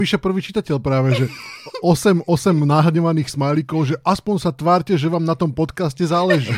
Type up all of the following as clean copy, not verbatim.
Píše prvý čitateľ práve, že 8 nahnevaných smajlíkov, že aspoň sa tvárte, že vám na tom podcaste záleží.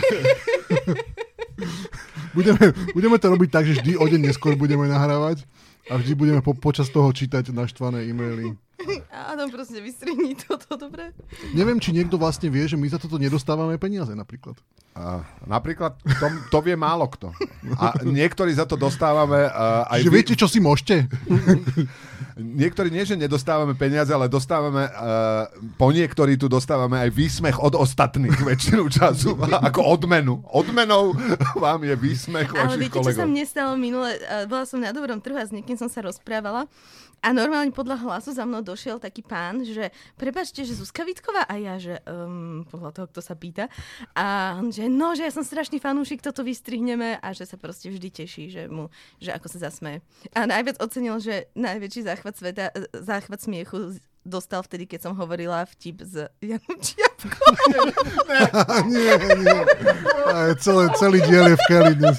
Budeme to robiť tak, že vždy o deň neskôr budeme nahrávať a vždy budeme počas toho čítať naštvané e-maily. Áno, proste vystrihni toto, dobre? Neviem, či niekto vlastne vie, že my za toto nedostávame peniaze napríklad. Napríklad to vie málo kto. A niektorí za to dostávame aj... Že viete, čo si môžete? Niektorí nie, že nedostávame peniaze, ale dostávame po niektorí tu dostávame aj výsmech od ostatných väčšinu času. Ako odmenu. Odmenou vám je výsmech vašich kolegov. Ale viete, čo sa mne stalo minule? Bola som na dobrom trhu a s niekým som sa rozprávala. A normálne podľa hlasu za mnou došiel taký pán, že prepáčte, že Zuzka Vítková? A ja, že podľa toho, kto sa pýta. A on, že ja som strašný fanúšik, toto vystrihneme a že sa proste vždy teší, že ako sa zasmeje. A najviac ocenil, že najväčší záchvat smiechu dostal vtedy, keď som hovorila vtip s Janom Čiapkom. Nie. Celý diel je v Kelly dnes.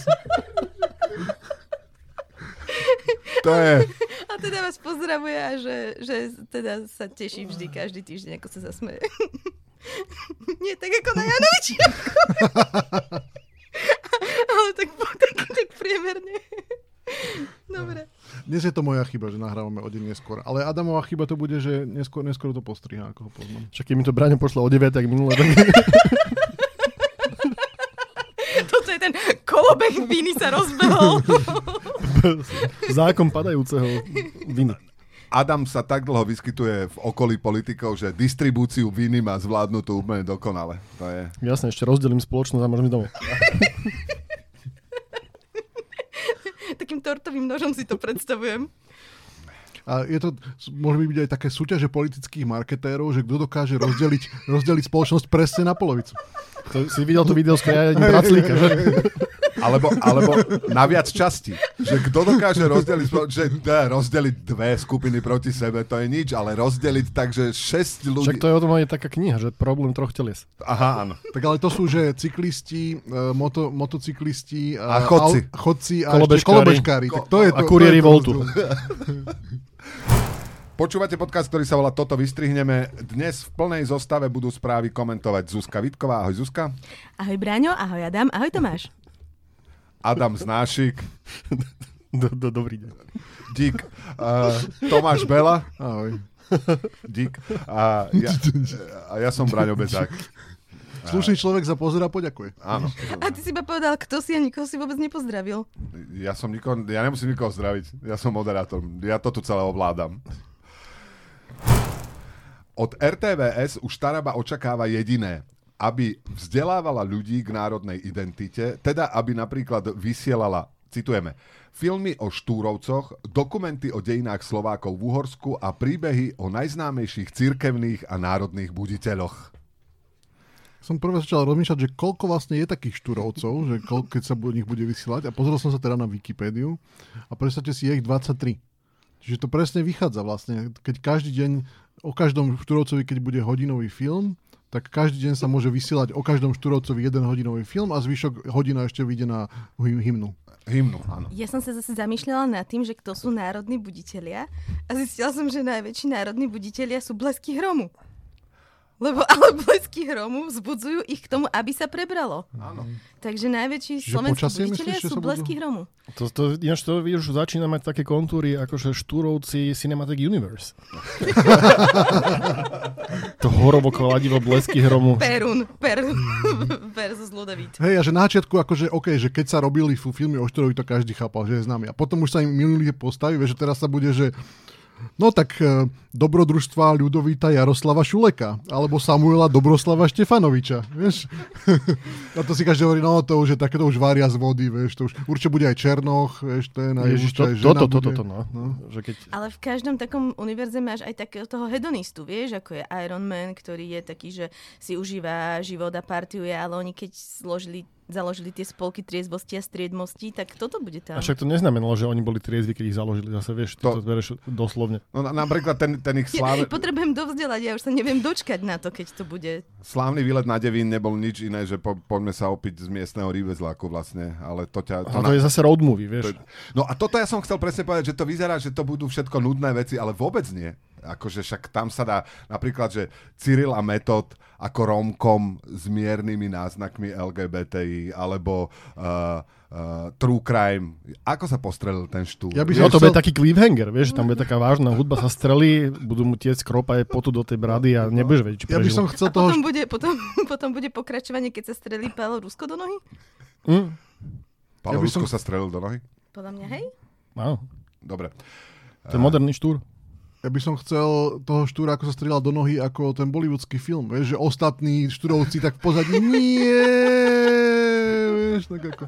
To je... A teda vás pozdravuje a že teda sa teší vždy, každý týždeň, ako sa zasmeje. Nie tak ako na Janoviči. Ale tak priemerne. Dobre. Dnes je to moja chyba, že nahrávame o deň neskôr. Ale Adamová chyba to bude, že neskôr to postriha, ako ho poznám. Však keď mi to Braňo pošlo o 9, tak minulé. Toto je ten kolobeh viny sa rozbehol. Zákon padajúceho viny. Adam sa tak dlho vyskytuje v okolí politikov, že distribúciu viny má zvládnutú úplne dokonale. To je... Jasne, ešte rozdelím spoločnosť a môžem ísť domov. Takým tortovým nožom si to predstavujem. A môže byť aj také súťaže politických marketérov, že kto dokáže rozdeliť spoločnosť presne na polovicu. Si videl to video s krajaním Braclíka, že? Alebo na viac časti. Že kto dokáže rozdeliť dve skupiny proti sebe, to je nič, ale rozdeliť tak, že 6 ľudí... Však to je o tom aj taká kniha, že problém 3 telies. Aha, áno. Tak ale to sú, že cyklisti, motocyklisti a chodci a kolobežkári. Tak to je to, a kuriéri Voltu. Počúvate podcast, ktorý sa volá Toto vystrihneme. Dnes v plnej zostave budú správy komentovať Zuzka Vítková. Ahoj Zuzka. Ahoj Braňo, ahoj Adam, ahoj Tomáš. Adam Znášik. Dobrý deň. Dík. Tomáš Bela. Ahoj. Dík. A ja som Braňo Bezák. Slušný človek sa pozerá, poďakuje. Áno. A ty si iba povedal, kto si a nikoho si vôbec nepozdravil. Ja nemusím nikoho zdraviť. Ja som moderátor. Ja to tu celé ovládam. Od RTVS už Taraba očakáva jediné, aby vzdelávala ľudí k národnej identite, teda aby napríklad vysielala, citujeme, filmy o Štúrovcoch, dokumenty o dejinách Slovákov v Uhorsku a príbehy o najznámejších cirkevných a národných buditeľoch. Som prvé začal rozmýšľať, že koľko vlastne je takých Štúrovcov, že keď sa o nich bude vysielať, a pozrel som sa teda na Wikipédiu a predstavte si, je ich 23. Čiže to presne vychádza vlastne, keď každý deň o každom Štúrovcovi, keď bude hodinový film, tak každý deň sa môže vysielať o každom Štúrovcovi 1 hodinový film a zvyšok hodina ešte vyjde na hymnu. Hymnu, áno. Ja som sa zase zamýšľala nad tým, že kto sú národní buditelia a zistila som, že najväčší národní buditelia sú Blesky hromu. Ale Blesky hromu vzbudzujú ich k tomu, aby sa prebralo. Áno. Takže najväčší slovenskí buditelia sú Blesky hromu. Ináč to už začína mať také kontúry, akože Štúrovci Cinematic Universe. To horovo kladivo Blesky hromu. Perun versus Ludovít. Hej, a že na začiatku akože že keď sa robili filmy o Štúrovi, to každý chápal, že je známy. A potom už sa im minulý postaví, že teraz sa bude, že no tak dobrodružstva Ľudovíta Jaroslava Šuleka alebo Samuela Dobroslava Štefanoviča, vieš. A to si každý hovorí, no to už je takéto už vária z vody, vieš, to už určite bude aj Černoch, vieš, ten aj Ježiš, aj žena bude. No. Že keď... Ale v každom takom univerze máš aj takého toho hedonistu, vieš, ako je Iron Man, ktorý je taký, že si užíva život a partiuje, ale oni keď založili tie spolky triezvosti a striedmosti, tak toto bude tam. A však to neznamenalo, že oni boli triezvi, keď ich založili. Zase vieš, ty to bereš doslovne. No napríklad ten ich slávny... Potrebujem dovzdelať, ja už sa neviem dočkať na to, keď to bude. Slávny výlet na Devín nebol nič iné, že poďme sa opiť z miestneho rývezláku vlastne, ale to ťa... To je zase road movie, vieš. No a toto ja som chcel presne povedať, že to vyzerá, že to budú všetko nudné veci, ale vôbec nie. Akože však tam sa dá napríklad, že Cyril a Metod ako romkom s miernymi náznakmi LGBTI, alebo True Crime. Ako sa postrelil ten štúr? To bude taký cliffhanger, vieš, tam bude taká vážna hudba, sa strelí, budú mu tiec kropa aj potu do tej brady a nebudeš vedieť, či prežil. Ja by som chcel toho... potom bude pokračovanie, keď sa strelí Pálo Rusko do nohy? Pálo Rusko sa strelil do nohy? Podľa mňa, hej? Áno. Dobre. To je moderný štúr. Ja by som chcel toho štúra, ako sa strieľal do nohy, ako ten bollywoodský film, vieš, že ostatní štúrovci tak v pozadí vieš, tak ako...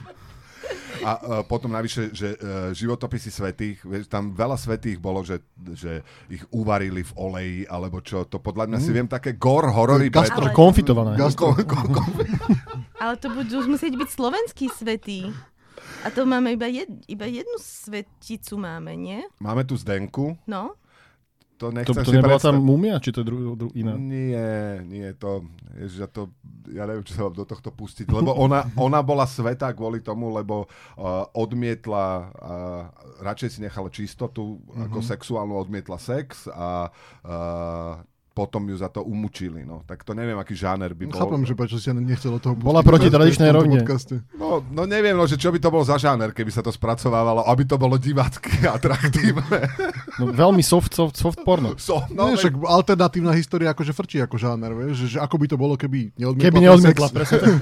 A potom navyše, že životopisy svätých, vieš, tam veľa svätých bolo, že ich uvarili v oleji, alebo čo, to podľa mňa si viem také gore horory. Konfitované. Ale to budú musieť byť slovenskí svätí. A to máme iba jednu sveticu máme, nie? Máme tu Zdenku. No. To nebola tam múmia, či to je iná? Nie, to... Ježiš, ja neviem, či sa vám do tohto pustiť, lebo ona bola svätá kvôli tomu, lebo odmietla, radšej si nechala čistotu, ako sexuálnu, odmietla sex a potom ju za to umučili. No. Tak to neviem, aký žáner by bol. Chápem, že prečo si nechcel o toho pustiť. Bola proti tradičnej rovine. No neviem, že čo by to bol za žáner, keby sa to spracovávalo, aby to bolo divácky a atraktívne. No, veľmi soft porno. Však alternatívna história akože frčí ako žáner, vieš, že ako by to bolo, keby neodmietla. Keby neodmietla, presne tak.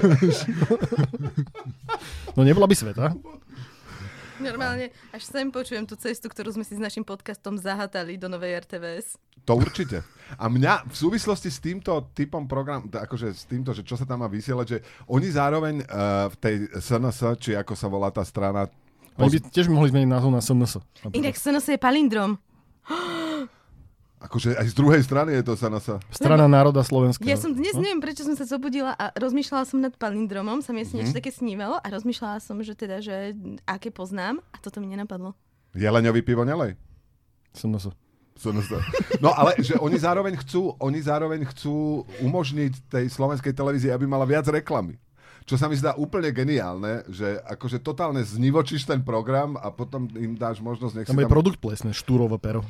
No nebola by sveta. Normálne, až sem počujem tú cestu, ktorú sme si s našim podcastom zahatali do novej RTVS. To určite. A mňa v súvislosti s týmto typom programu, akože s týmto, že čo sa tam má vysielať, že oni zároveň v tej SNS, či ako sa volá tá strana... Oni by tiež mohli zmeniť názov na SNS. Inak SNS je palindrom. Akože aj z druhej strany je to SNS. Strana národa slovenského. Ja som dnes, neviem, prečo som sa zobudila a rozmýšľala som nad palindromom, sa mi asi niečo také snívalo a rozmýšľala som, že aké poznám a toto mi nenapadlo. Jeleňový pivo nelej? SNS. No ale že oni zároveň chcú umožniť tej slovenskej televízii, aby mala viac reklamy. Čo sa mi zdá úplne geniálne, že akože totálne znivočíš ten program a potom im dáš možnosť... Nech tam je produkt plesné, štúrové pero.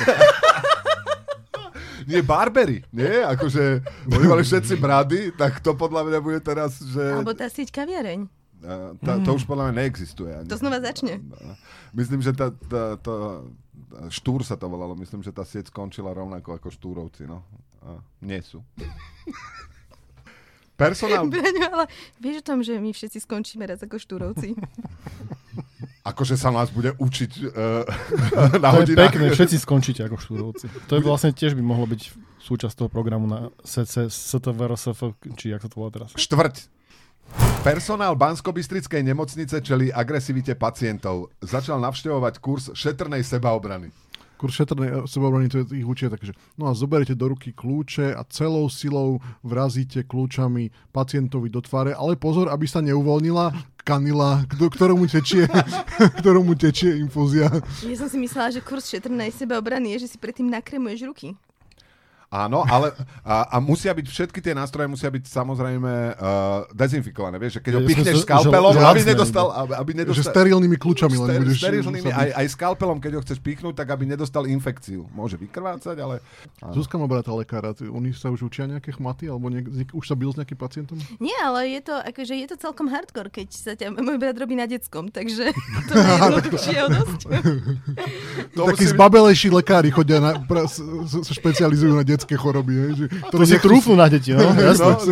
Nie, barbery, nie? Akože oni mali všetci brady, tak to podľa mňa bude teraz, že... Alebo tá sieť kaviareň. To už podľa mňa neexistuje. To znova začne. Myslím, že Štúr sa to volalo. Myslím, že tá sieť skončila rovnako ako Štúrovci. No. Nie sú. Personál... Braňo, ale vieš o tom, že my všetci skončíme raz ako Štúrovci? Akože sa nás bude učiť na to hodinách. To je pekné, všetci skončíte ako Štúrovci. To je vlastne tiež by mohlo byť súčasť toho programu na STVRSF, či jak sa to volá teraz. Štvrť. Personál Banskobystrickej nemocnice čelí agresivite pacientov. Začal navštevovať kurz šetrnej sebaobrany. Kurz šetrnej sebaobrany, to ich učia takže no a zoberiete do ruky kľúče a celou silou vrazíte kľúčami pacientovi do tváre, ale pozor, aby sa neuvoľnila kanila, ktorému tečie infúzia. Ja som si myslela, že kurz šetrnej sebaobrany je, že si predtým nakremuješ ruky. Áno, ale a musia byť, všetky tie nástroje musia byť samozrejme dezinfikované, vieš, že keď ho pichneš skalpelom, aby nedostal... Že sterilnými kľúčami len budeš... Sterilnými, aj skalpelom, keď ho chceš pichnúť, tak aby nedostal infekciu. Môže vykrvácať, ale... Zuzka má brata lekára, oni sa už učia nejaké chmaty, alebo už sa byl s nejakým pacientom? Nie, ale je to celkom hardcore, keď sa môj brat robí na detskom, takže to najjednoduchšie dosť. Takí zbabelejší lekári chodia, sa špecializujú na detské choroby. Že, to si trúfnú na deti, no? Jasne.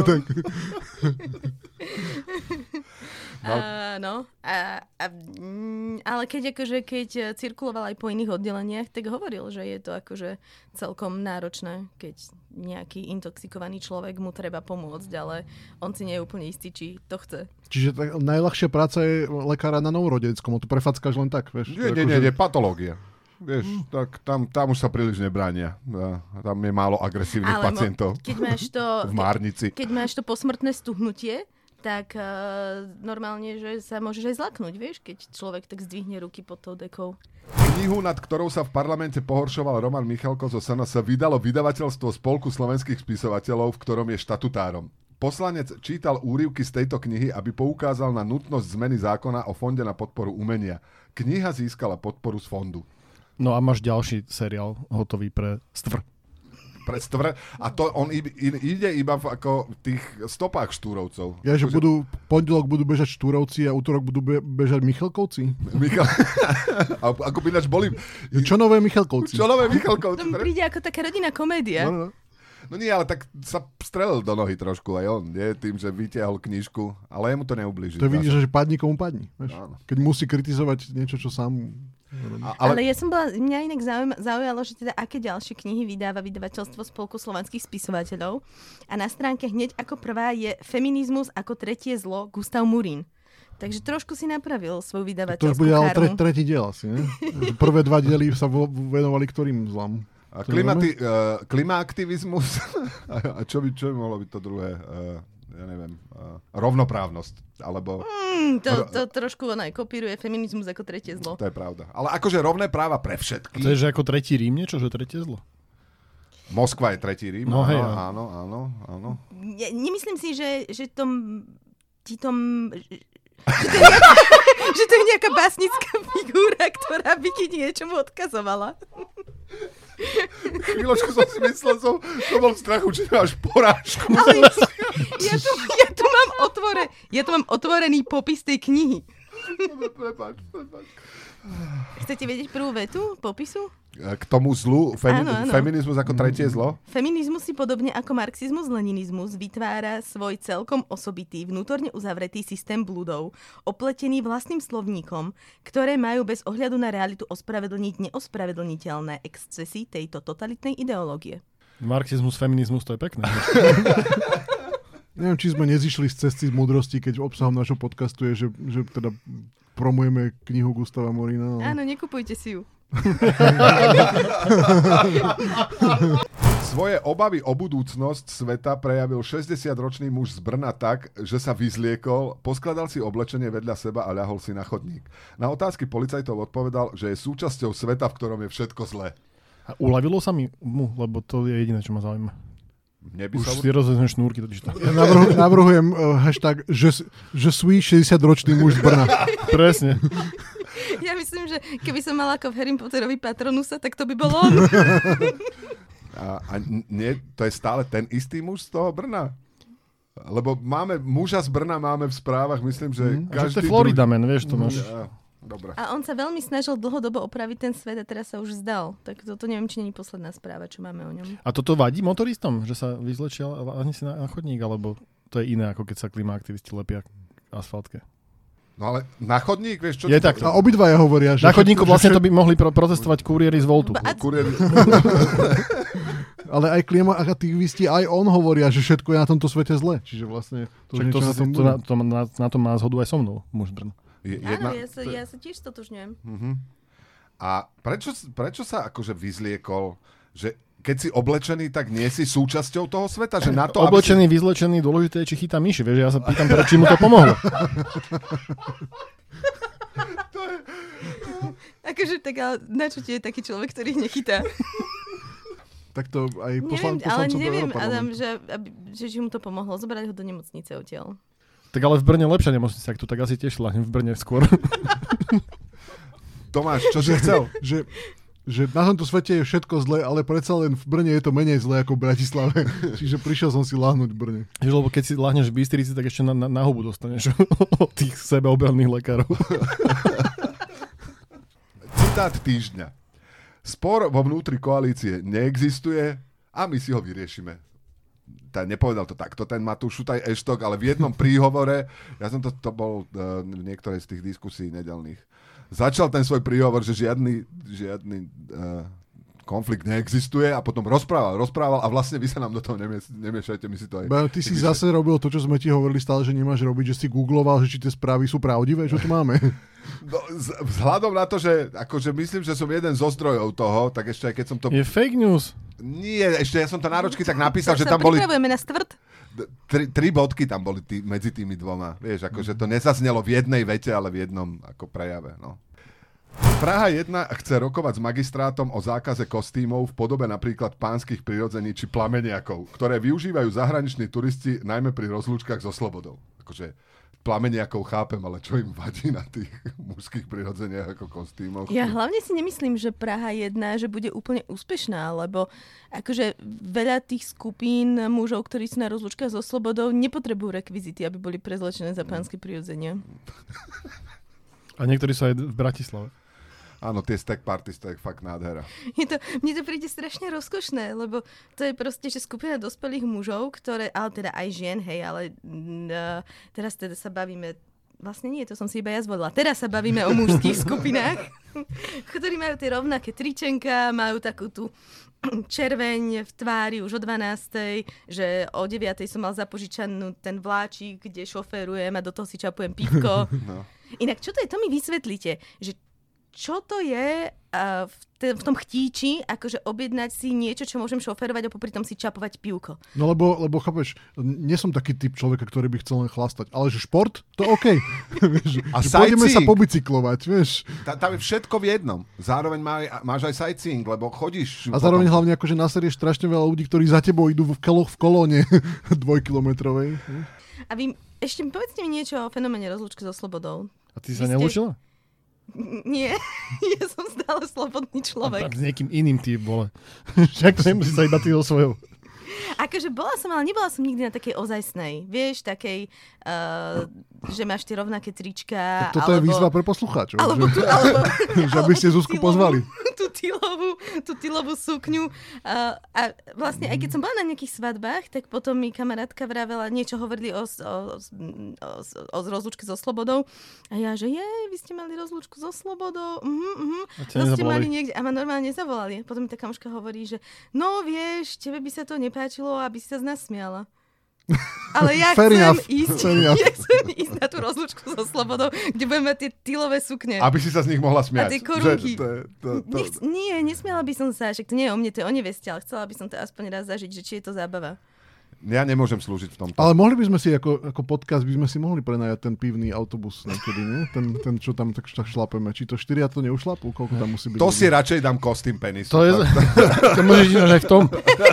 Ale keď cirkuloval aj po iných oddeleniach, tak hovoril, že je to akože celkom náročné, keď nejaký intoxikovaný človek mu treba pomôcť, ale on si nie je úplne istý, či to chce. Čiže najľahšia práca je lekára na novorodeckom, to prefackáš len tak, vieš? Nie, patológia. Vieš, tak tam už sa príliš nebránia. Tam je málo agresívnych pacientov. Keď máš to, v Márnici. Keď máš to posmrtné stuhnutie, tak normálne, že sa môžeš aj zlaknúť, vieš, keď človek tak zdvihne ruky pod tou dekou. Knihu, nad ktorou sa v parlamente pohoršoval Roman Michalko zo SNS, vydalo vydavateľstvo Spolku slovenských spisovateľov, v ktorom je štatutárom. Poslanec čítal úryvky z tejto knihy, aby poukázal na nutnosť zmeny zákona o Fonde na podporu umenia. Kniha získala podporu z fondu. No a máš ďalší seriál hotový pre Stvr. Pre Stvr. A to on ide iba v ako tých stopách Štúrovcov. Ja, že pondelok budú bežať Štúrovci a útorok budú bežať Michalkovci. Ako by ináč boli... Čo nové Michalkovci? Čo nové Michalkovci? To mi príde ako taká rodinná komédia. No nie, ale tak sa strelil do nohy trošku aj on, nie? Tým, že vytiahol knižku, ale jemu to neublíži. To vidíš, že padni komu padni. Keď musí kritizovať niečo, čo sám... Ale mňa inak zaujalo, že teda aké ďalšie knihy vydáva vydavateľstvo Spolku slovanských spisovateľov. A na stránke hneď ako prvá je Feminizmus ako tretie zlo Gustav Murín. Takže trošku si napravil svoju vydavateľskú karmu. To už bude ale tretí diel asi, ne? Prvé 2 diely sa venovali ktorým zlám? Klimaaktivizmus. A čo by mohlo byť to druhé? Ja neviem. Rovnoprávnosť. Alebo... To trošku kopíruje feminizmus ako tretie zlo. To je pravda. Ale akože rovné práva pre všetky. To je, že ako tretí Rím niečo, že tretie zlo? Moskva je tretí Rím. No, hej, áno. Nemyslím si, že že to je nejaká básnická figúra, ktorá by ti niečomu odkazovala. Chvíľočku som si myslel, som bol v strachu, či máš porážku. Ale ja tu mám otvorený popis tej knihy. Prepáč. Chcete vedieť prvú vetu popisu? K tomu zlu, Áno. feminizmus ako tretie zlo? Feminizmus si podobne ako marxizmus, leninizmus vytvára svoj celkom osobitý, vnútorne uzavretý systém bludov, opletený vlastným slovníkom, ktoré majú bez ohľadu na realitu ospravedlniť neospravedlniteľné excesy tejto totalitnej ideológie. Marxizmus, feminizmus, to je pekné. Neviem, či sme nezišli z cesty z múdrosti, keď obsahom našho podcastu je, že teda promujeme knihu Gustava Murína. Áno, nekupujte si ju. Svoje obavy o budúcnosť sveta prejavil 60-ročný muž z Brna tak, že sa vyzliekol, poskladal si oblečenie vedľa seba a ľahol si na chodník. Na otázky policajtov odpovedal, že je súčasťou sveta, v ktorom je všetko zlé. A uľavilo sa mu, lebo to je jediné, čo ma zaujíma. Už si rozvezme šnúrky. Ja navrhujem hashtag, že svý 60-ročný muž z Brna. Presne. Ja myslím, že keby som mala ako v Harry Potterovi Patronusa, tak to by bol on. A nie, to je stále ten istý muž z toho Brna? Lebo muža z Brna máme v správach, myslím, že každý... To je Florida man, vieš, to máš... Dobre. A on sa veľmi snažil dlhodobo opraviť ten svet a teraz sa už zdal. Tak toto neviem, či nie je posledná správa, čo máme o ňom. A toto vadí motoristom, že sa vyzlečia ani si na chodník, alebo to je iné, ako keď sa klimaaktivisti lepia k asfaltke? No ale na chodník, vieš čo? Je tak. A obidvaja hovoria, že... Na chodníku vlastne to by mohli protestovať kuriéri z Voltu. Ale aj klimaaktivisti, aj on hovoria, že všetko je na tomto svete zle. Čiže vlastne... Na tom má zhodu aj so mnou, muž Brno. Áno, ja sa tiež stotožňujem. A prečo sa akože vyzliekol, že keď si oblečený, tak nie si súčasťou toho sveta? Že na to, oblečený, vyzlečený, dôležité je, či chytá myši. Vieš, ja sa pýtam, či mu to pomohlo. Akože tak, ale na čo ti je taký človek, ktorý ich nechytá? Tak to aj ale neviem, Adam, že mu to pomohlo. Zobrať ho do nemocnice odtiaľ. Tak ale v Brne lepšia nemocnica, ak tu tak asi tiež šla v Brne skôr. Tomáš, čo si chcel? Že na tomto svete je všetko zlé, ale predsa len v Brne je to menej zlé ako v Bratislave. Čiže prišiel som si láhnuť v Brne. Lebo keď si láhneš v Bystrici, tak ešte na hubu dostaneš od tých sebeobranných lekárov. Citát týždňa. Spor vo vnútri koalície neexistuje a my si ho vyriešime. Nepovedal to takto ten Matúš Šutaj Eštok, ale v jednom príhovore, ja som to bol v niektorej z tých diskusí nedeľných, začal ten svoj príhovor, že žiadny konflikt neexistuje a potom rozprával a vlastne vy sa nám do toho nemiešajte, my si to aj... Ty si zase robil to, čo sme ti hovorili stále, že nemáš robiť, že si googloval, že či tie správy sú pravdivé, čo tu máme. No, vzhľadom na to, že akože myslím, že som jeden zo zdrojov toho, tak ešte aj keď som to... Je fake news. Nie, ešte ja som to náročky tak napísal, že tam boli... Pripravujeme na stvrd. Tri bodky tam boli medzi tými dvoma. Vieš, akože to nezaznelo v jednej vete, ale v jednom ako prejave. No. Praha 1 chce rokovať s magistrátom o zákaze kostýmov v podobe napríklad pánskych prirodzení či plameniakov, ktoré využívajú zahraniční turisti najmä pri rozlúčkach so slobodou. Akože plameniakov chápem, ale čo im vadí na tých mužských prirodzeniach ako kostýmoch? Ja hlavne si nemyslím, že Praha 1, že bude úplne úspešná, lebo akože veľa tých skupín mužov, ktorí sú na rozlúčkach so slobodou, nepotrebujú rekvizity, aby boli prezlečené za pánske prirodzenia. A niektorí sú aj v Bratislave. Áno, tie stack parties, to je fakt nádhera. Mne to príde strašne rozkošné, lebo to je proste, že skupina dospelých mužov, ktoré, ale teda aj žien, hej, ale teraz teda sa bavíme, vlastne nie, to som si iba ja zvolila, teraz sa bavíme o mužských skupinách, ktorí majú tie rovnaké tričenka, majú takú tú červeň v tvári už o 12:00, že o 9:00 som mal zapožičanú ten vláčik, kde šoférujem a do toho si čapujem pívko. No. Inak, čo to je, to mi vysvetlíte, že čo to je v tom chtíči, akože objednať si niečo, čo môžem šoferovať a popri tom si čapovať pivko. No lebo chápeš, nie som taký typ človeka, ktorý by chcel len chlastať, ale že šport, to OK. A že pôjdeme sa pobicyklovať, vieš. Tam je všetko v jednom. Zároveň máš aj sightseeing, lebo chodíš. A zároveň hlavne akože naserieš strašne veľa ľudí, ktorí za tebou idú v kolóne 2-kilometrovej. A vy ešte povedzte mi niečo o fenoméne rozlúčky so slobodou. A ty sa nelúčila? Nie, ja som stále slobodný človek. A s niekým iným ty vole. Však to nemusí sa iba ty so svojou. Akože bola som, ale nebola som nikdy na takej ozajstnej. Vieš, takej, že máš tie rovnaké trička. Tak toto je výzva pre poslucháčov. Alebo že aby ste Zuzku pozvali. Tú tylovú sukňu. A vlastne, aj keď som bola na nejakých svadbách, tak potom mi kamarátka vravela, niečo hovorili o rozlúčke so slobodou. A ja, že vy ste mali rozlúčku so slobodou. To ste mali niekde. A ma normálne nezavolali. Potom mi tá kamoška hovorí, že no vieš, tebe by sa to nepáčilo, aby si sa z nás smiala. Ale ja chcem ísť na tú rozlúčku so slobodou, kde budeme mať tie tylové sukne. Aby si sa z nich mohla smiať. A tie korunky. Nie, nesmiala by som sa, však to nie je o mne, to je o neveste, ale chcela by som to aspoň raz zažiť, že či je to zábava. Ja nemôžem slúžiť v tomto. Ale mohli by sme si, ako podcast, by sme si mohli prenajať ten pivný autobus niekedy, nie? Ten čo tam tak šlapeme. Či to 4 to neušlapú? Koľko tam musí byť? To si radšej dám kostým penisu. To môžeš ísť aj v tom.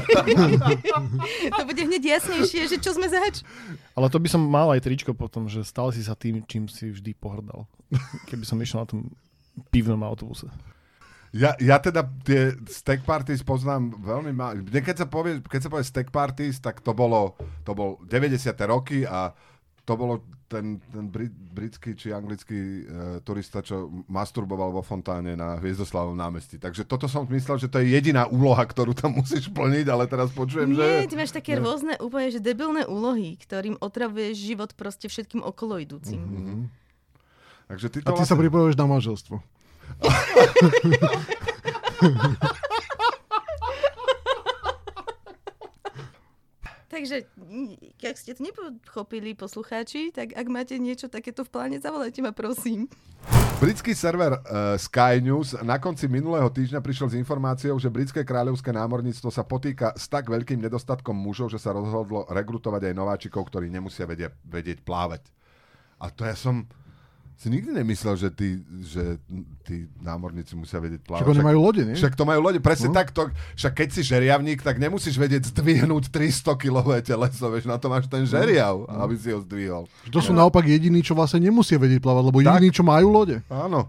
To bude hneď jasnejšie, že čo sme zač. Ale to by som mal aj tričko potom, že stal si sa tým, čím si vždy pohrdal. Keby som išiel na tom pivnom autobuse. Ja teda tie stack parties poznám veľmi málo. Keď sa povie stack parties, tak to bol 90. roky a to bolo ten britský či anglický turista, čo masturboval vo fontáne na Hviezdoslavovom námestí. Takže toto som myslel, že to je jediná úloha, ktorú tam musíš plniť, ale teraz počujem, že... Nie, ty máš také rôzne úplne, že debilné úlohy, ktorým otravuješ život proste všetkým okoloidúcim. Mm-hmm. Takže a ty sa pripravuješ na manželstvo. Takže, ak ste to nepochopili, poslucháči, tak ak máte niečo takéto v pláne, zavolajte ma, prosím. Britský server Sky News na konci minulého týždňa prišiel s informáciou, že britské kráľovské námorníctvo sa potýka s tak veľkým nedostatkom mužov, že sa rozhodlo rekrutovať aj nováčikov, ktorí nemusia vedieť plávať. A to ja som si nikdy nemyslel, že tí námorníci musia vedieť plávať. Však oni majú lode, nie? Však to majú lode, presne takto. Však keď si žeriavník, tak nemusíš vedieť zdvihnúť 300-kilové teleso, vieš, na to máš ten žeriav, aby si ho zdvihol. To sú naopak jediní, čo vlastne nemusia vedieť plávať, lebo jediní, čo majú lode. Áno.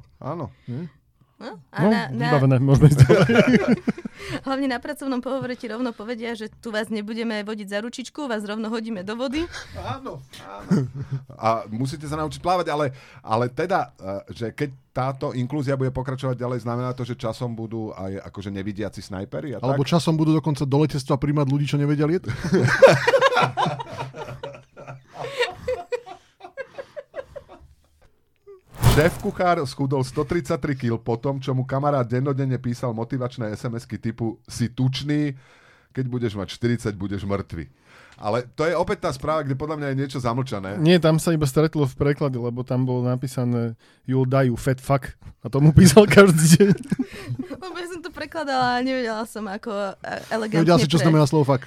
Vybavené, môžeme ísť ďalej. Hlavne na pracovnom pohovore ti rovno povedia, že tu vás nebudeme vodiť za ručičku, vás rovno hodíme do vody. Áno. A musíte sa naučiť plávať, ale teda, že keď táto inklúzia bude pokračovať ďalej, znamená to, že časom budú aj akože nevidiaci snajperi? Alebo časom budú dokonca do letectva príjmať ľudí, čo nevedia lietať. Šéf-kuchár schudol 133 kg po tom, čo mu kamarát dennodenne písal motivačné SMS-ky typu si tučný, keď budeš mať 40, budeš mŕtvy. Ale to je opäť tá správa, kde podľa mňa je niečo zamlčané. Nie, tam sa iba stretlo v preklade, lebo tam bolo napísané you'll die, you fat fuck. A tomu písal každý deň. Lebo ja som to prekladala a nevedela som, ako elegantne. Nevedela si, čo znamená slovo fuck.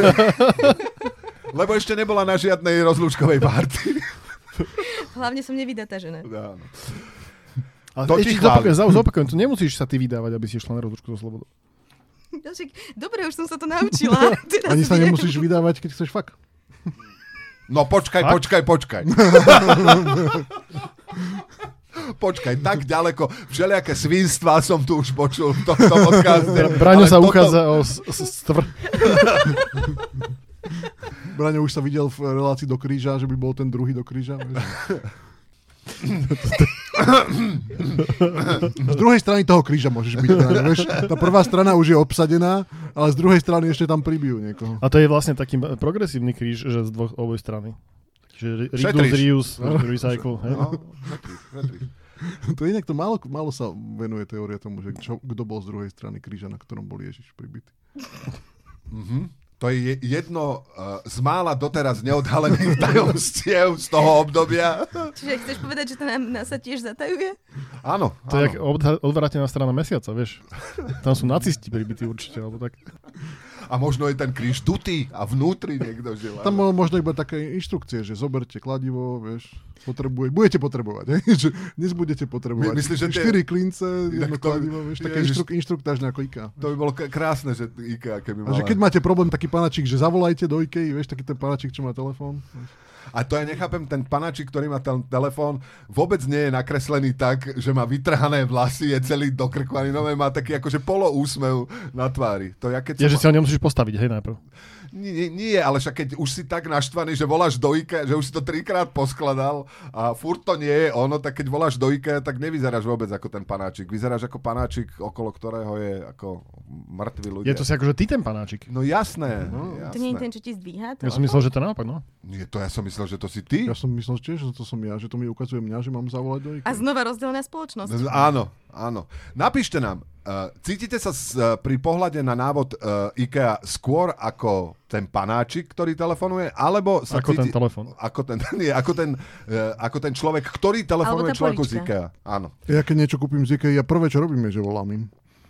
Lebo ešte nebola na žiadnej rozlúčkovej party. Hlavne som nevydatá žena. Áno. Ale ešte zopakujem, to nemusíš sa ty vydávať, aby si šla na rozlúčku so slobodou. Dobre, už som sa to naučila. Ani sa nemusíš vydávať, keď chceš fakt. No počkaj. Počkaj, tak ďaleko. Všelijaké svinstvá som tu už počul v tomto podcaste. Braňo sa uchádza o stvr. Braňo už sa videl v relácii do kríža, že by bol ten druhý do kríža. Z druhej strany toho kríža môžeš byť. Vieš? Tá prvá strana už je obsadená, ale z druhej strany ešte tam pribijú niekoho. A to je vlastne taký progresívny kríž, že z oboj strany. Čiže reduce, recycle. No, to inak to málo sa venuje teória tomu, že kto bol z druhej strany kríža, na ktorom bol Ježiš pribitý. To je jedno z mála doteraz neodhalených tajomstiev z toho obdobia. Čiže chceš povedať, že to nás sa tiež zatajuje? Áno. To je jak odvrátená strana mesiaca, vieš. Tam sú nacisti pribití určite, alebo tak. A možno je ten kríž tutý a vnútri niekto žil. Tam možno iba také inštrukcie, že zoberte kladivo, vieš, budete potrebovať. Že dnes budete potrebovať. Myslíš, že 4 klince, jedno kladivo, vieš, také inštruktážne ako IKEA. To by bolo krásne, že IKEA keby mala. A že keď máte problém, taký panačík, že zavolajte do IKEA, vieš, taký ten panačík, čo má telefón. A to ja nechápem, ten panačík, ktorý má ten telefón, vôbec nie je nakreslený tak, že má vytrhané vlasy, je celý dokrkvaný, má taký akože poloúsmev na tvári. To ja, keď že si ho nemusíš postaviť, hej, najprv. Nie, ale však keď už si tak naštvaný, že voláš do IKEA, že už si to 3-krát poskladal a furt to nie je ono, tak keď voláš do IKEA, tak nevyzeráš vôbec ako ten panáčik. Vyzeráš ako panáčik, okolo ktorého je ako mŕtvi ľudia. Je to si akože ty ten panáčik. No jasné. To nie je ten, čo ti zdvíha? Ja som myslel, že to naopak, no. Nie, to ja som myslel, že to si ty. Ja som myslel tiež, že to som ja, že to mi ukazuje mňa, že mám zavolať do IKEA. A znova rozdelená spoločnosť. Áno. Napíšte nám, cítite sa pri pohľade na návod IKEA skôr ako ten panáčik, ktorý telefonuje, alebo sa ako ten telefon. Ako ten človek, ktorý telefonuje človeku z IKEA. Áno. Ja keď niečo kúpim z IKEA, prvé čo robíme, že volám im.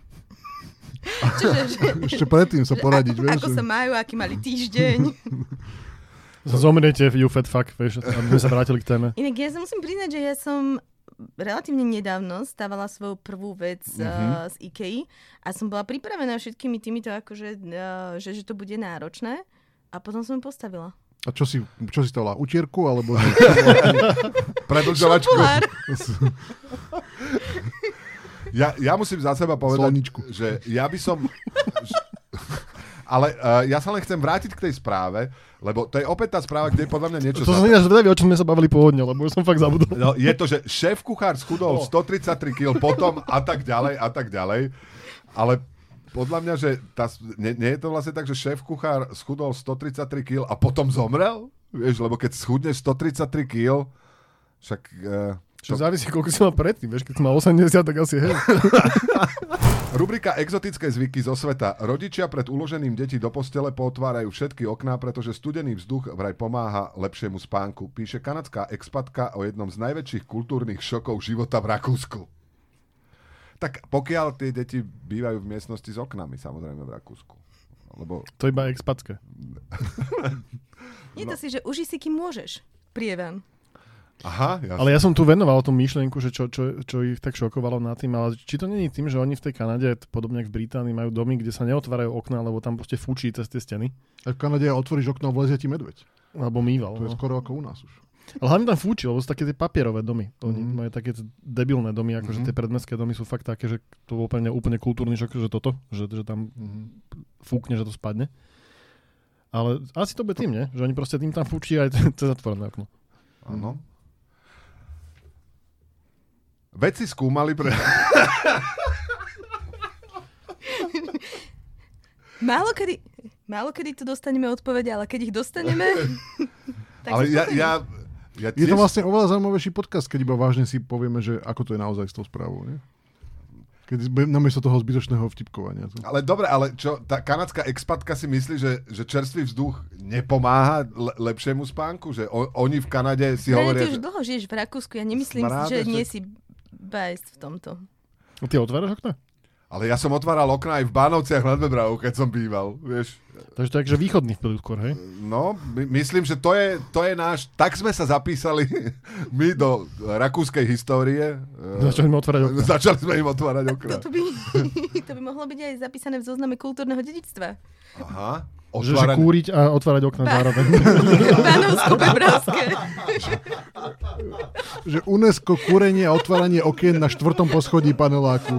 Ešte predtým sa poradiť, vieš. Ako sa majú, aký mali týždeň. Zomriete, you fat fuck, vieš, aby sme sa vrátili k téme. Inak ja sa musím priznať, že ja som relatívne nedávno stávala svoju prvú vec z IKEA a som bola pripravená všetkými týmito, akože, že to bude náročné a potom som ju postavila. A čo si stavila? Utierku alebo... Predĺžovačku? Ja musím za seba povedať, Sloničku. že ja by som... Ale ja sa len chcem vrátiť k tej správe, lebo to je opäť tá správa, kde podľa mňa niečo... To som ináč zvedavý, o čom sme sa bavili pôvodne, lebo už som fakt zabudol. No, je to, že šéf-kuchár schudol 133 kg potom a tak ďalej. Ale podľa mňa, že nie je to vlastne tak, že šéf-kuchár schudol 133 kg a potom zomrel? Vieš, lebo keď schudneš 133 kg, však... Čo závisí, koľko si mal predtým, vieš, keď si mal 80, tak asi hej. Rubrika Exotické zvyky zo sveta. Rodičia pred uložením detí do postele potvárajú všetky okná, pretože studený vzduch vraj pomáha lepšiemu spánku. Píše kanadská expatka o jednom z najväčších kultúrnych šokov života v Rakúsku. Tak pokiaľ tie deti bývajú v miestnosti s oknami, samozrejme v Rakúsku. Lebo... To iba expatské. Nie to si, že uži si, kým môžeš. Prievan. Aha, jasne. Ale ja som tu venoval tú myšlienku, že čo ich tak šokovalo nad tým, ale či to nie je tým, že oni v tej Kanade, podobne ako v Británii, majú domy, kde sa neotvárajú okná, lebo tam proste fučí cez tie steny. A v Kanade otvoríš okno a vlezie ti medveď. Alebo mýval. To je skoro ako u nás už. Ale hlavne tam fúči, lebo sú také tie papierové domy. Oni majú také debilné domy, akože tie predmestské domy sú fakt také, že to bol úplne kultúrny šok, že toto, že tam fúkne, že to spadne. Ale asi to bude tým, nie? Že oni proste tým tam fúči aj cez zatvorené okno. Áno. Vedci skúmali pre... Málo kedy tu dostaneme odpovede, ale keď ich dostaneme... tak ale ja je to vlastne oveľa zaujímavejší podcast, keď iba vážne si povieme, že ako to je naozaj s tou správou, nie? Keď namiesto toho zbytočného vtipkovania. Ale dobre, ale čo, tá kanadská expatka si myslí, že čerstvý vzduch nepomáha lepšiemu spánku? Že oni v Kanade si hovoria... Ty už dlho žiješ v Rakúsku, ja nemyslím si, že nie si bajst v tomto. A ty otváraš okna? Ale ja som otváral okna aj v Bánovciach nad Bebravou, keď som býval, vieš. Takže to je akože východný vplyv skôr, hej? No, myslím, že to je náš... Tak sme sa zapísali my do rakúskej histórie. Začali sme otvárať okna. Začali sme im otvárať okna. To by mohlo byť aj zapísané v zozname kultúrneho dedičstva. Aha. Že kúriť a otvárať okna zároveň. Banovsko-Bebravské. Že UNESCO kúrenie a otváranie okien na 4. poschodí paneláku.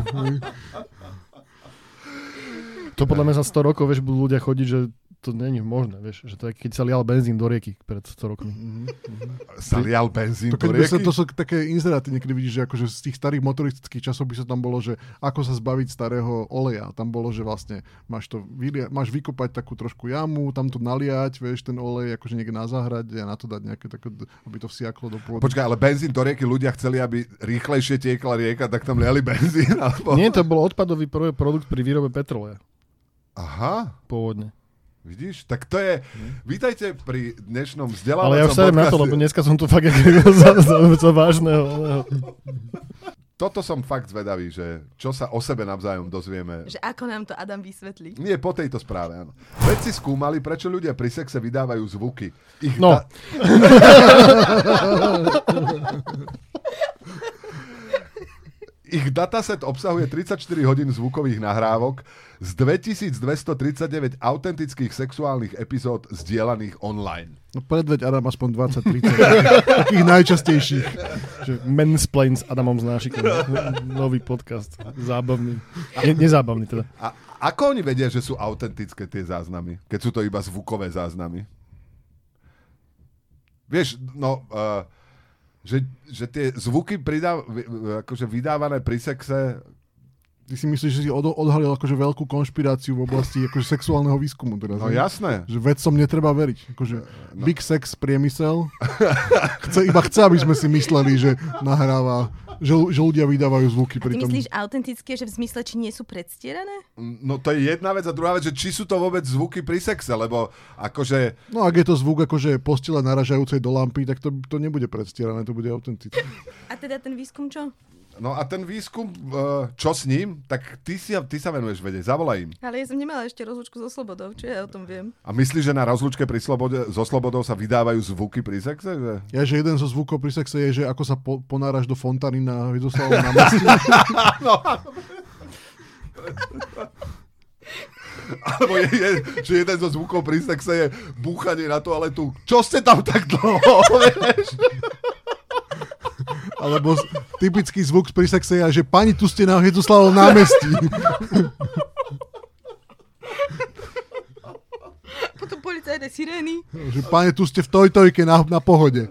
To podľa mňa za 100 rokov, vieš, budú ľudia chodiť, že to není možné, vieš, že to je, keď sa lial benzín do rieky pred 100 rokmi. Sa lial benzín to, do rieky? To sú také inzeráty, niekedy vidíš, že akože z tých starých motoristických časopisov tam bolo, že ako sa zbaviť starého oleja. Tam bolo, že vlastne máš vykopať takú trošku jamu, tam to naliať, vieš, ten olej akože niekde na záhrade a na to dať nejaké také, aby to vsiaklo do pôdy. Počkaj, ale benzín do rieky, ľudia chceli, aby rýchlejšie tiekla rieka, tak tam liali benzín? Alebo... Nie, to bol odpadový produkt pri výrobe petroleja. Aha. Pôvodne. Vidíš? Tak to je... Vítajte pri dnešnom vzdelávacom podcaste. Ale ja už sa na to, lebo dneska som tu fakt za vážneho. Toto som fakt zvedavý, že čo sa o sebe navzájom dozvieme. Že ako nám to Adam vysvetlí. Nie, po tejto správe, áno. Vedci skúmali, prečo ľudia pri sexe vydávajú zvuky. Ich dataset obsahuje 34 hodín zvukových nahrávok z 2239 autentických sexuálnych epizód zdieľaných online. No predveď Adam aspoň 20-30. Takých najčastejších. Mansplain s Adamom Znášikom. Nový podcast. Zábavný. Nezábavný teda. A ako oni vedia, že sú autentické tie záznamy? Keď sú to iba zvukové záznamy? Vieš, že tie zvuky akože vydávané pri sexe... Ty si myslíš, že si odhalil akože veľkú konšpiráciu v oblasti akože sexuálneho výskumu. Teraz, no jasné. Že vedcom netreba veriť. Akože big sex priemysel chce, aby sme si mysleli, že nahráva, že ľudia vydávajú zvuky. A ty myslíš autentické, že v zmysle, či nie sú predstierané? No to je jedna vec a druhá vec, že či sú to vôbec zvuky pri sexe, lebo akože... No ak je to zvuk akože postele naražajúcej do lampy, tak to nebude predstierané, to bude autentické. A teda ten výskum čo? No a ten výskum, čo s ním, tak ty sa venuješ vedieť, zavolaj im. Ale ja som nemala ešte rozlúčku so Slobodou, čo ja o tom viem. A myslíš, že na rozlúčke so Slobodou sa vydávajú zvuky pri sexe? Že... Ja, že jeden zo zvukov pri sexe je, že ako sa ponáraš do fontány na Hviezdoslavovom námestí. No. Alebo že jeden zo zvukov pri sexe je búchanie na toaletu. Čo ste tam tak dlho? Alebo typický zvuk pri sexe je, že pani, tu ste na Hviezdoslavovom námestí. Potom policajné sirény. Že pani, tu ste v tojtojke na pohode.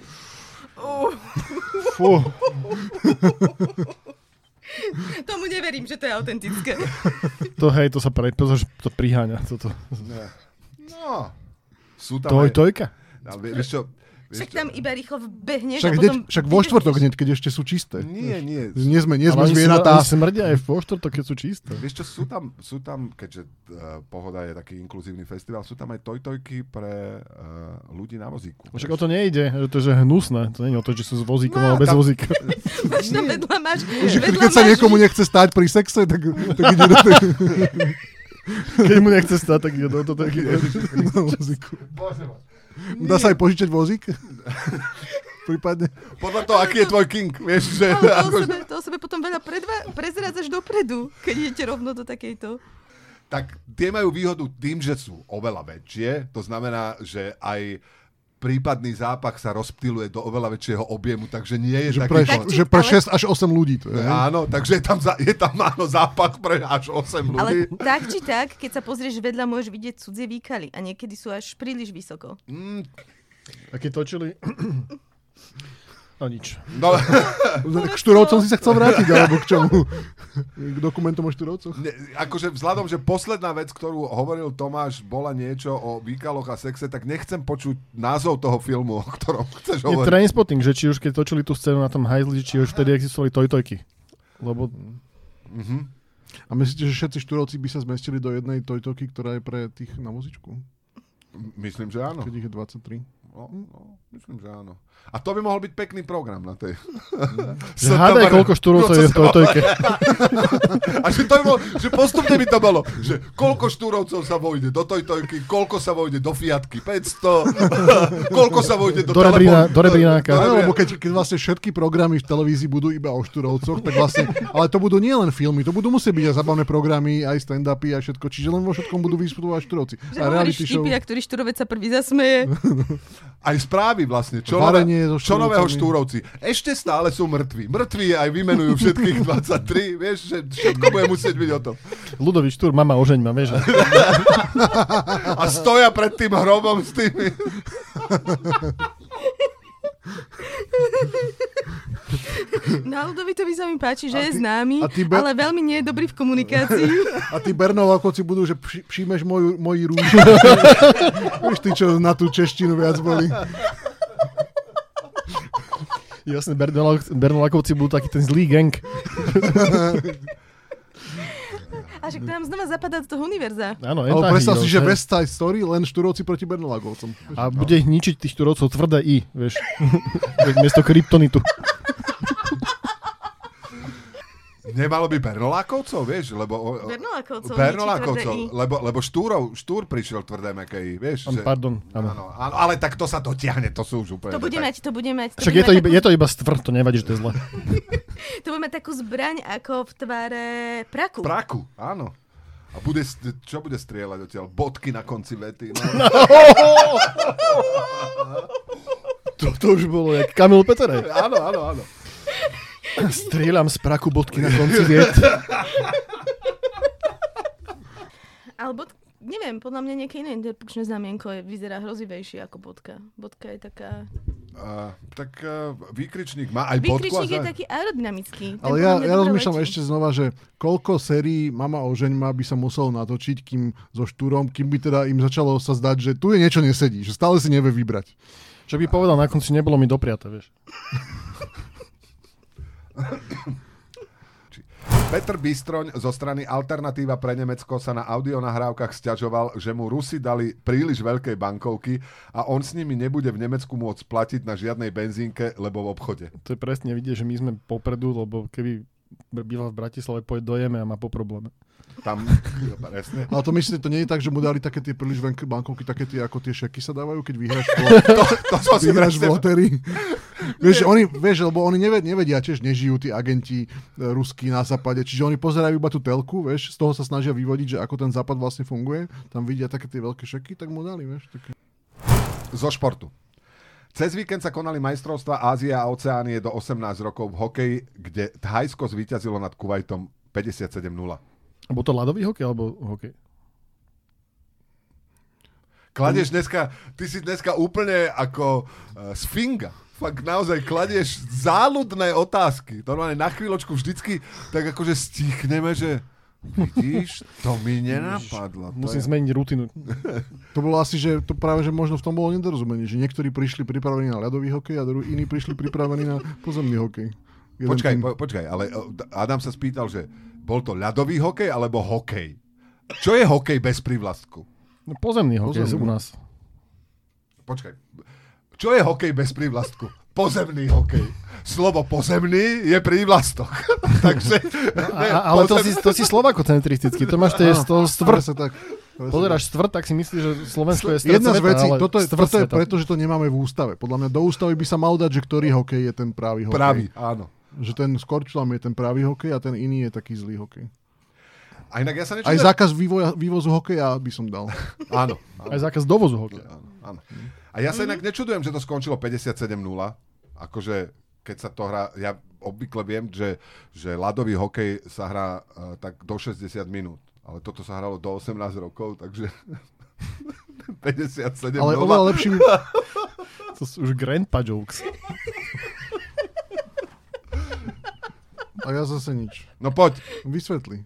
Fú. Tomu neverím, že to je autentické. To sa to priháňa. Toto. No, sú tam tojtojka? No, vieš čo? Však tam iba rýchlo vbehneš však a potom... Však vo štvrtok hneď, keď ešte sú čisté. Nie. Nie sme zvieratá. Ale smrdia aj vo štvrtok, keď sú čisté. Vieš čo, sú tam keďže Pohoda je taký inkluzívny festival, sú tam aj tojtojky pre ľudí na vozíku. Však o to nejde, že to je hnusné. To nie je o to, že sú s vozíkom, ale bez vozíka. Máš tam vedľa máš... Keď sa niekomu nechce stáť pri sexe, tak ide do tej... Keď mu nechce stáť, tak ide do toho vozíku. Dá sa aj požičať vozík? Prípadne. Podľa toho, aký je tvoj kink, vieš, že... To o sebe potom veľa prezrádzaš dopredu, keď idete rovno do takejto. Tak tie majú výhodu tým, že sú oveľa väčšie, to znamená, že aj prípadný zápach sa rozptýluje do oveľa väčšieho objemu, takže nie je taký... Že pre 6 až 8 ľudí to je. Áno, takže je tam áno, zápach pre až 8 ľudí. Ale tak či tak, keď sa pozrieš vedľa, môžeš vidieť cudzie výkaly a niekedy sú až príliš vysoko. A keď točili... No nič. No. K Štúrovcom si sa chcel vrátiť, alebo k čomu? K dokumentom o Štúrovcoch? Akože vzhľadom, že posledná vec, ktorú hovoril Tomáš, bola niečo o výkaloch a sexe, tak nechcem počuť názov toho filmu, o ktorom chceš hovoriť. Je Trainspotting, že či už keď točili tú scénu na tom hajzli, či už vtedy existovali tojtojky. Lebo... A myslíte, že všetci Štúrovci by sa zmestili do jednej tojtojky, ktorá je pre tých na vozičku? Myslím, že áno. Keď ich je 23. Myslím, že áno. A to by mohol byť pekný program na tej... Hádaj, koľko štúrovcov je v tojke. A že to by bolo, že postupne by to bolo, že koľko štúrovcov sa vojde do tojky, koľko sa vojde do Fiatky 500, koľko sa vojde do telefónu. Do Rebrináka. Lebo keď vlastne všetky programy v televízii budú iba o štúrovcoch, tak vlastne, ale to budú nie len filmy, to budú musieť byť aj zabavné programy, aj stand-upy a všetko, čiže len vo všetkom budú vystupovať štúrovci. Že hovoríš vtipy, a ktorý štúrovec sa prvý zasmeje. Aj správy vlastne. Čo nového štúrovci. Ešte stále sú mŕtvi. Mŕtvi aj vymenujú všetkých 23. Vieš, že všetko bude musieť byť o tom. Ľudový Štúr, mama, ožeň ma, vieš. A stoja pred tým hrobom s tými... Na Ľudovitovi sa mi páči, že je známy, ale veľmi nie je dobrý v komunikácii. A tí Bernolákovci budú, že přijmeš moji rúžu. Vieš, tí, čo na tú češtinu viac boli. Jasne, Bernolákovci budú taký ten zlý gang. A že nám znova zapadá do toho univerza. Áno, ale predstav si, že West Side Story, len štúrovci proti Bernolákovcom. A bude ich ničiť tých štúrovcov tvrdé I, vieš. Miesto kryptonitu. Nemalo by Bernolákovcov, vieš, lebo... Bernolákovcov, lebo Štúr prišiel tvrdé meké, vieš. Že... Pardon, áno. Ale tak to sa dotiahne, to sú už úplne... To bude mať. Však je to iba stvr, to nevadí, že to je zle. To bude mať takú zbraň ako v tvare praku. Praku, áno. A čo bude strieľať odtiaľ? Bodky na konci vety. No. To už bolo jak Kamil Peterej. Áno. Strieľam z praku bodky na konci viet. Ale neviem, podľa mňa nejaké iné interpunkčné znamienko vyzerá hrozivejšie ako bodka. Bodka je taká... Výkričník má aj bodku. Výkričník je taký aerodynamický. Ale ja rozmýšľam ešte znova, že koľko sérií Mama ožeňma by sa muselo natočiť so Štúrom, kým by teda im začalo sa zdať, že tu je niečo nesedí, že stále si nevie vybrať. Čo by povedal, na konci nebolo mi dopriate, vieš. Petr Bystroň zo strany Alternatíva pre Nemecko sa na audionahrávkach sťažoval, že mu Rusi dali príliš veľké bankovky a on s nimi nebude v Nemecku môcť platiť na žiadnej benzínke, lebo v obchode. To je presne vidieť, že my sme popredu, lebo keby býval v Bratislave, pôjde do Jeme a má po probléme. Tam, presne. Ale to myslíte, to nie je tak, že mu dali také tie príliš veľké bankovky, také tie, ako tie šeky sa dávajú, keď vyhráš v lotérii. Vieš, lebo oni nevedia, tiež nežijú tí agenti ruskí na západe, čiže oni pozerajú iba tú telku, vieš, z toho sa snažia vyvodiť, že ako ten západ vlastne funguje, tam vidia také tie veľké šeky, tak mu dali, vieš. Také. Zo športu. Cez víkend sa konali majstrovstvá Ázie a Oceánie do 18 rokov v hokeji, kde Thajsko zvíťazilo nad Kuvajtom 57-0. Bol to ľadový hokej alebo hokej? Kladieš dneska, ty si dneska úplne ako sfinga. Fakt naozaj kladieš záľudné otázky. Normálne na chvíľočku vždycky tak akože stichneme, že vidíš, to mi nenapadlo. Musím zmeniť rutinu. To bolo asi, že to práve, že možno v tom bolo nedorozumenie, že niektorí prišli pripravení na ľadový hokej a iní prišli pripravení na pozemný hokej. Počkaj, ale Adam sa spýtal, že bol to ľadový hokej alebo hokej? Čo je hokej bez prívlastku? No, pozemný hokej u nás. Počkaj. Čo je hokej bez prívlastku? Pozemný hokej. Slovo pozemný je prívlastok. Takže... Ale to si slovakocentristický. To máš stvrt. Pozeráš stvrt, tak si myslíš, že Slovensko je stred jedna z vecí, sveta, toto je preto, že to nemáme v ústave. Podľa mňa do ústavy by sa mal dať, že ktorý hokej je ten pravý hokej. Pravý, áno. Že ten s korčulom je ten pravý hokej a ten iný je taký zlý hokej. A inak ja sa nečudujem... Aj zákaz vývozu hokeja by som dal. Áno. Aj zákaz dovozu hokeja. Áno. A ja sa inak nečudujem, že to skončilo 57-0. Akože, keď sa to hrá... Ja obvykle viem, že ľadový hokej sa hrá tak do 60 minút. Ale toto sa hralo do 18 rokov, takže... 57-0. Ale oveľa lepším... To sú už grandpa jokes. A ja zase nič. No poď. Vysvetli.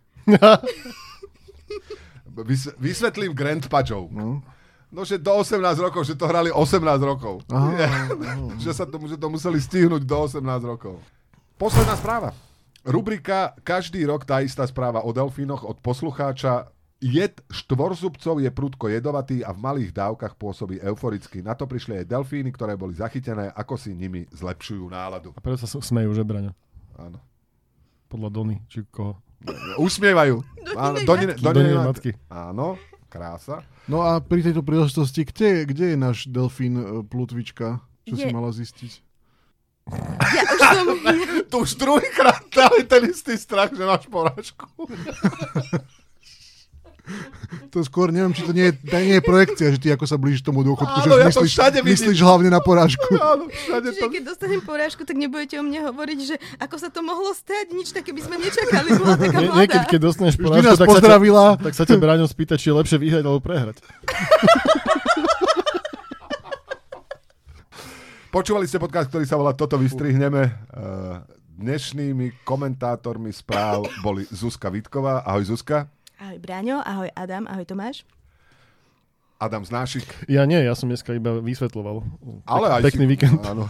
Vysvetlím grandpa joke. No, že do 18 rokov, že to hrali 18 rokov. Že to museli stihnúť do 18 rokov. Posledná správa. Rubrika Každý rok tá istá správa o delfínoch od poslucháča Jed štvorzubcov je prudko jedovatý a v malých dávkach pôsobí euforicky. Na to prišli aj delfíny, ktoré boli zachytené, ako si nimi zlepšujú náladu. A preto sa smejú, že Braňo? Áno. Podľa Dony, či koho? Usmievajú. Doninej matky. Áno, krása. No a pri tejto príležitosti, kde je náš delfín Plutvička? Čo si mala zistiť? Ja už som... Tu už druhýkrát dali ten istý strach, že máš porážku. To skôr, neviem, či to nie je projekcia, že ty ako sa blížiš tomu dôchodku, Áno, že myslíš hlavne na porážku. Áno, všade Čiže keď dostanem porážku, tak nebudete o mne hovoriť, že ako sa to mohlo stať, nič také by sme nečakali, bola taká mladá. Niekedy, keď dostaneš Vždy porážku, nás pozdravila. tak sa ťa Braňo spýta, či je lepšie vyhrať alebo prehrať. Počúvali ste podcast, ktorý sa volá Toto vystrihneme. Dnešnými komentátormi správ boli Zuzka Vítková. Ahoj Zuzka. Ahoj Braňo, ahoj Adam, ahoj Tomáš. Adam Znášik. Ja nie, ja som dneska iba vysvetľoval. Ale aj pekný víkend. Áno.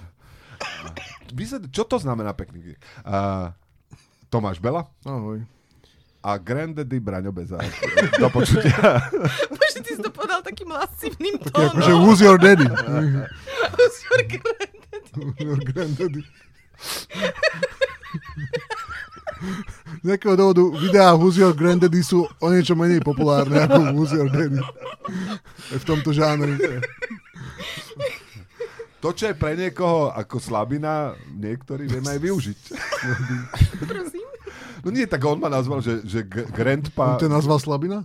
Čo to znamená pekný víkend? Tomáš Bela. Ahoj. A Granddaddy Braňo Bezák. Do počutia. Bože, ty si to povedal takým lascivným tónom. Akože who's your daddy? Who's your granddaddy? Your granddaddy. Z nejakého dôvodu videá Who's Your Granddaddy sú o niečo menej populárne ako Who's Your Daddy. V tomto žánri. To, čo je pre niekoho ako slabina, niektorí vieme aj využiť. Prosím. No nie, tak on ma nazval, že grandpa... On ťa nazval slabina?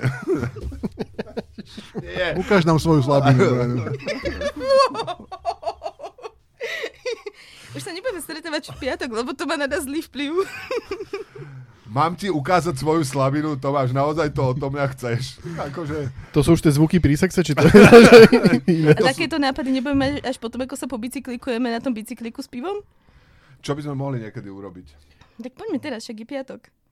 Ukáž nám svoju slabinu. Už sa nebudeme stretávať v piatok, lebo to má na nás zlý vplyv. Mám ti ukázať svoju slabinu, Tomáš, naozaj to o tom ja chceš. Akože... To sú už tie zvuky pri sexe, či to A takéto nápady nebudeme mať až potom, ako sa pobicyklikujeme na tom bicykliku s pivom? Čo by sme mohli niekedy urobiť? Tak poďme teraz, však je piatok.